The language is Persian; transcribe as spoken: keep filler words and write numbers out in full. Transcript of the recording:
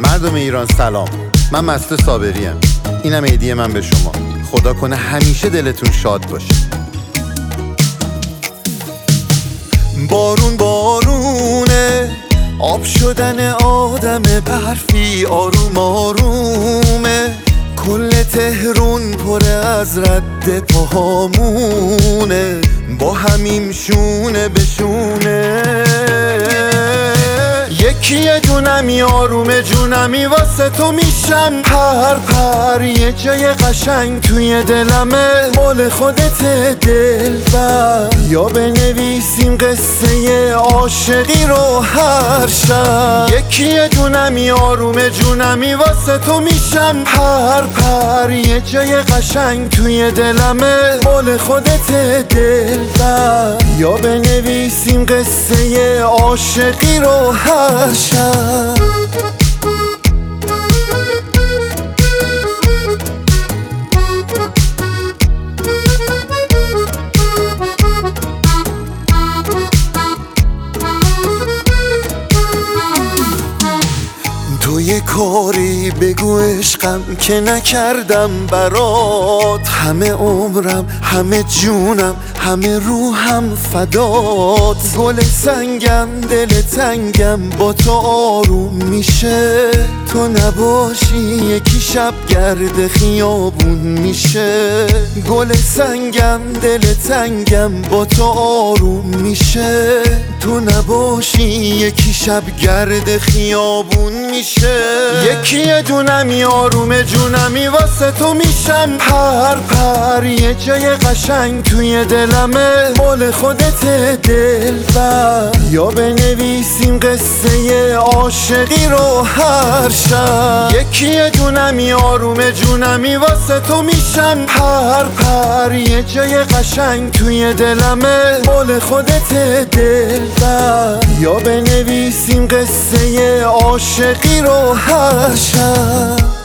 مردم ایران سلام، من مسته صابریم. اینم هدیه من به شما. خدا کنه همیشه دلتون شاد باشه. بارون بارونه، آب شدن آدم برفی آروم آرومه. کل تهرون پر از رد پاهامونه، با همیم شونه به شونه. یکی دونمی آروم جونمی واسه تو میشم پر پر. یه جای قشنگ توی دلمه، مال خودت دلبر. یا بنویسیم قصه عاشقی رو هر شب. یکی دونمی آروم جونمی واسه تو میشم پر پر. یه جای قشنگ توی دلمه، مال خودت دلبر. یا بنویسیم قصه عاشقی رو هر شب. تو یه کاری بگو عشقم که نکردم برات. همه عمرم، همه جونم، همه روحم فدات. گل سنگم، دل تنگم با تو آروم میشه. تو نباشی یکی شب گرد خیابون میشه. گل سنگم، دل تنگم با تو آروم میشه. تو نباشی یکی شب گرد خیابون میشه. یکی دونمی آروم جونمی واسه تو میشم پر پر. یه جای قشنگ توی دلمه، مال خودت دلبر. یا بنویسیم قصه عاشقی رو هر شب. یکی دونمی آروم جونمی واسه تو میشم پر پر. یه جای قشنگ توی دلمه، مال خودت دلبر. یا بنویسیم قصه عاشقی رو هر شب.